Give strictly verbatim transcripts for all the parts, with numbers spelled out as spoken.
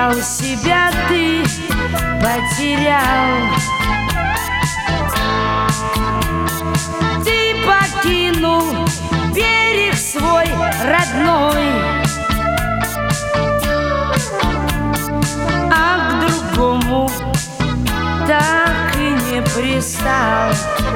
думал, себя ты потерял. Ты покинул берег свой родной, а к другому так и не пристал.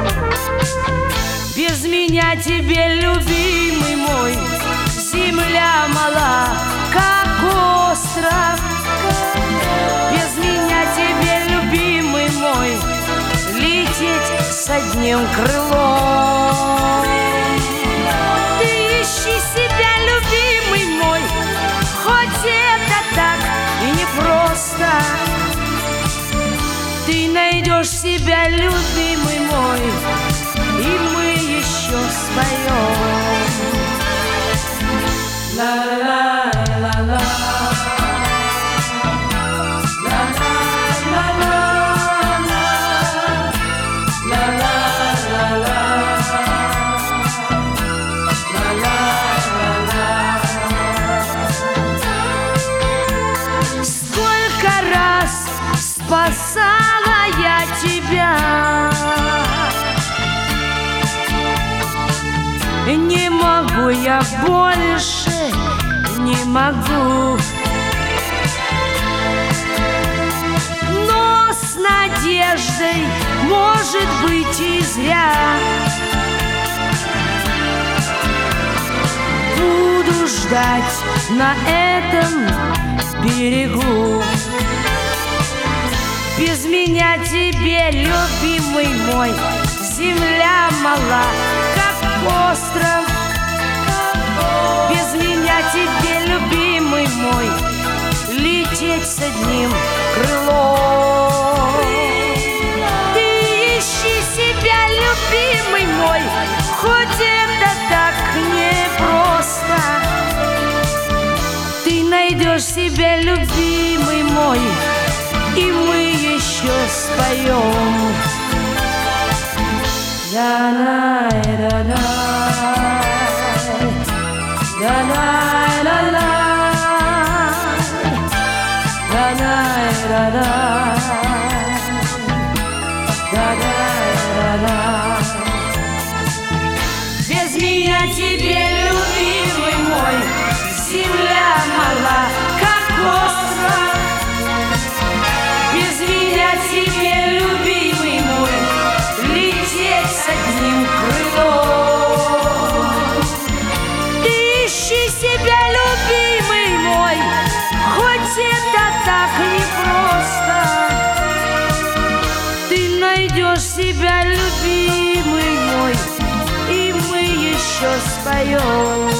Без меня тебе, любимый мой, земля мала, как остров. Без меня тебе, любимый мой, лететь с одним крылом. Ты ищи себя, любимый мой, хоть это так и непросто. Ты найдешь себя, любимый мой, и мы еще споем. Ла-ла-ла-ла-ла, сколько раз спасала я тебя, не могу я больше, не могу. Но с надеждой, может быть, и зря, буду ждать на этом берегу. Без меня тебе, любимый мой, земля мала, как остров. Без меня тебе, любимый мой, лететь с одним крылом. Ты ищи себя, любимый мой, хоть это так непросто. Ты найдешь себя, любимый мой, и мы еще споем. Да-да-да-да, да-да-да-да, да-да-да-да, да-да-да-да. Без меня тебе, любимый мой, земля мала, как остров. Без меня тебе, любимый мой, лететь с одним крылом. Ты ищи себя, любимый мой, хоть это так непросто. Ты найдешь себя, любимый мой, и мы еще споем.